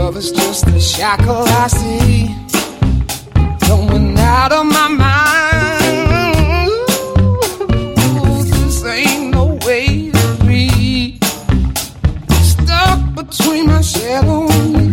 love is just a shackle I see, going out of my mind. Ooh, this ain't no way to be. Stuck between my shadow and